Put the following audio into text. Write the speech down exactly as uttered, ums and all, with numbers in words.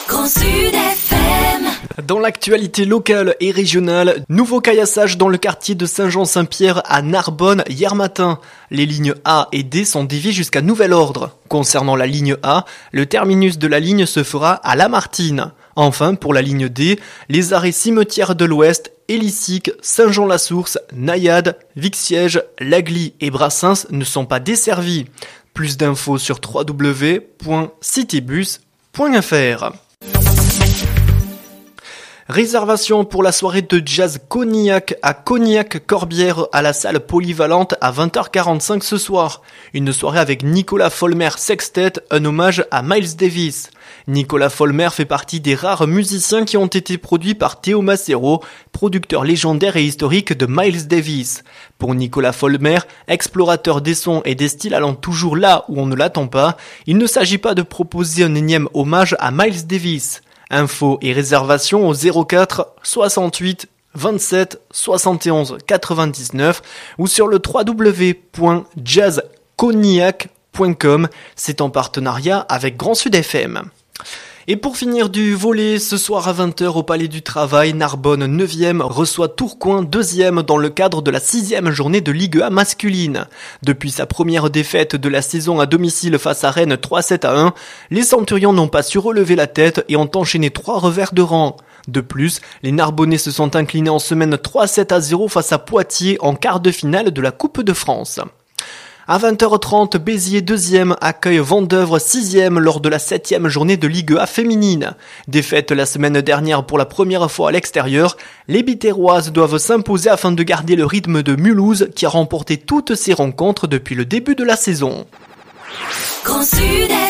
Grand Sud F M. Dans l'actualité locale et régionale, nouveau caillassage dans le quartier de Saint-Jean-Saint-Pierre à Narbonne hier matin. Les lignes A et D sont déviées jusqu'à nouvel ordre. Concernant la ligne A, le terminus de la ligne se fera à Lamartine. Enfin, pour la ligne D, les arrêts Cimetière de l'Ouest, Hélicyque, Saint-Jean-la-Source, Naïade, Vic-Siège, Lagly et Brassens ne sont pas desservis. Plus d'infos sur w w w point citybus point f r. Réservation pour la soirée de jazz Cognac à Cognac-Corbière à la salle polyvalente à vingt heures quarante-cinq ce soir. Une soirée avec Nicolas Folmer Sextet, un hommage à Miles Davis. Nicolas Folmer fait partie des rares musiciens qui ont été produits par Théo Macero, producteur légendaire et historique de Miles Davis. Pour Nicolas Folmer, explorateur des sons et des styles allant toujours là où on ne l'attend pas, il ne s'agit pas de proposer un énième hommage à Miles Davis. Infos et réservations au zéro quatre soixante-huit vingt-sept soixante et onze quatre-vingt-dix-neuf ou sur le w w w point jazz cognac point com. C'est en partenariat avec Grand Sud F M. Et pour finir du volley, ce soir à vingt heures au Palais du Travail, Narbonne neuvième reçoit Tourcoing deuxième dans le cadre de la sixième journée de Ligue un masculine. Depuis sa première défaite de la saison à domicile face à Rennes trois sept à un, les Centurions n'ont pas su relever la tête et ont enchaîné trois revers de rang. De plus, les Narbonnais se sont inclinés en semaine trois sept à zéro face à Poitiers en quart de finale de la Coupe de France. À vingt heures trente, Béziers deuxième accueille Vendeuvre sixième lors de la septième journée de Ligue un féminine. Défaite la semaine dernière pour la première fois à l'extérieur, les Biterroises doivent s'imposer afin de garder le rythme de Mulhouse qui a remporté toutes ses rencontres depuis le début de la saison. Grand Sud F M.